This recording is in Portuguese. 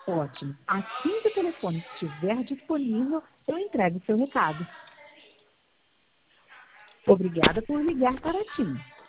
Ótimo. Assim que o telefone estiver disponível, eu entrego o seu recado. Obrigada por ligar para a TIM.